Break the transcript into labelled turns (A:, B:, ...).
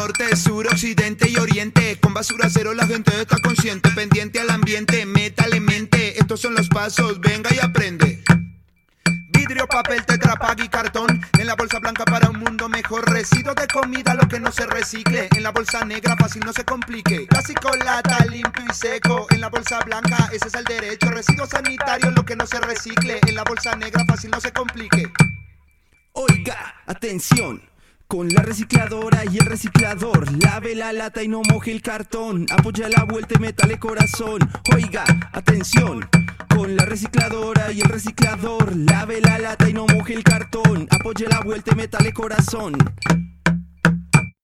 A: norte, sur, occidente y oriente. Con basura cero la gente está consciente, pendiente al ambiente, métale mente. Estos son los pasos, venga y aprende. Vidrio, papel, Tetra Pak y cartón. En la bolsa blanca para un mundo mejor. Residuos de comida, lo que no se recicle. En la bolsa negra, fácil, no se complique. Clásico, lata, limpio y seco. En la bolsa blanca, ese es el derecho. Residuos sanitarios, lo que no se recicle. En la bolsa negra, fácil, no se complique.
B: Oiga, atención. Con la recicladora y el reciclador, lave la lata y no moje el cartón. Apoya la vuelta y métale corazón. Oiga, atención. Con la recicladora y el reciclador, lave la lata y no moje el cartón. Apoya la vuelta y métale corazón.